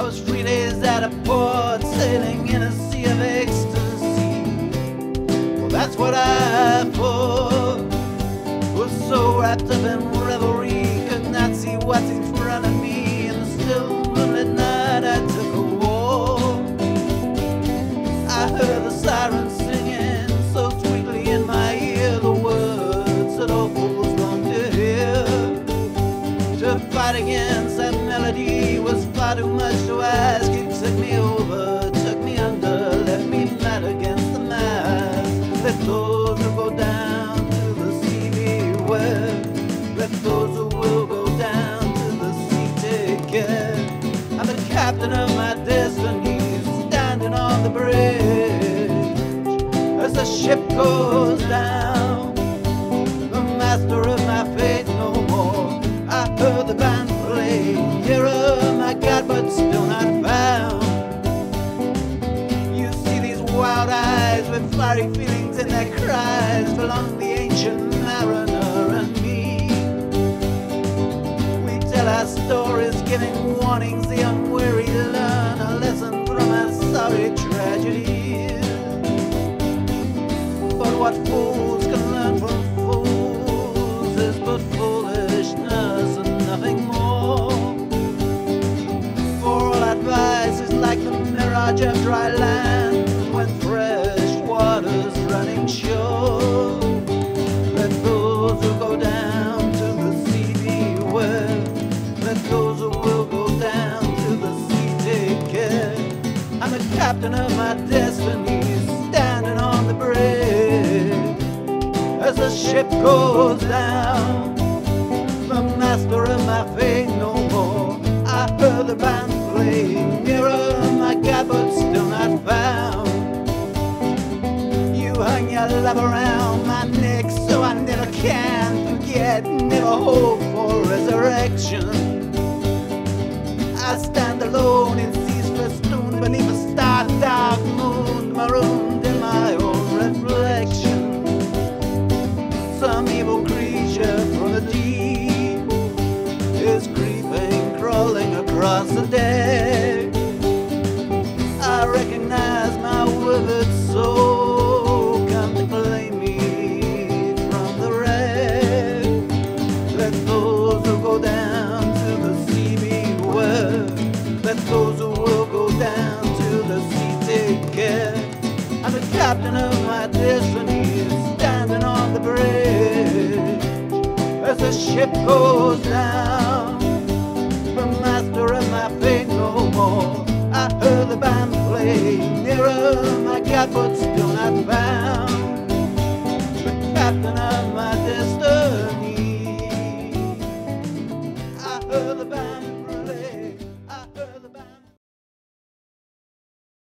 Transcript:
I was 3 days at a port, sailing in a sea of ecstasy. Well, that's what I thought. Was so wrapped up in revelry, could not see what's in front of me. In the still moonlit night, I took a walk. I heard the sirens singing so sweetly in my ear, the words that all fools long to hear. To fight against that melody was far too much to ask. It took me over, took me under, left me mad against the mast. Let those who go down to the sea beware. Let those who will go down to the sea take care. I'm the captain of my destiny, standing on the bridge as the ship goes down. The master of my fate no more. I heard the band play, nearer my God, but still not found. You see these wild eyes with fiery feelings in their cries belong the ancient mariner and me. We tell our stories, giving warnings the unwary learn a lesson from our sorry tragedies. But what fools can learn from fools is but foolishness and nothing more. For all advice is like the mirage of dry land when fresh water's running shore. Let those who go down to the sea beware. Let those who will go down to the sea take care. I'm the captain of my destiny, standing on the bridge as the ship goes down. The master of my fate no more. I heard the band play, nearer my God, but still not found. You hung your love around my neck, so I never can forget, never hope for resurrection. I stand alone in seas festooned beneath a star-dark moon, marooned in my own reflection. Some evil creature from the deep is creeping, crawling across the deck. I recognize my withered soul, come to claim me from the wreck. Let those who go down to the sea beware. Let those who will go down to the sea take care. I'm the captain of my destiny, standing on the bridge as the ship goes down. The master of my fate no more. I heard the band play, nearer my God, but still not found. The captain of my destiny. I heard the band